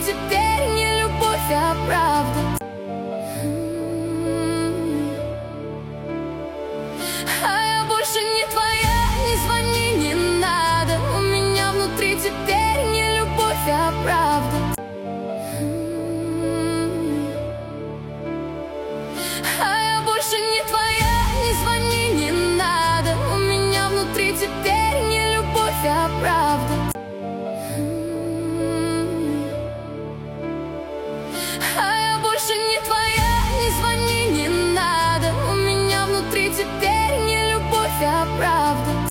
теперь не любовь, а правда. А я больше не твоя, не звони, не надо. У меня внутри теперь не любовь, а правда. А я больше не твоя, не звони, не надо. У меня внутри теперь не любовь, а правда. А я больше не твоя, не звони, не надо. У меня внутри теперь не любовь, а правда.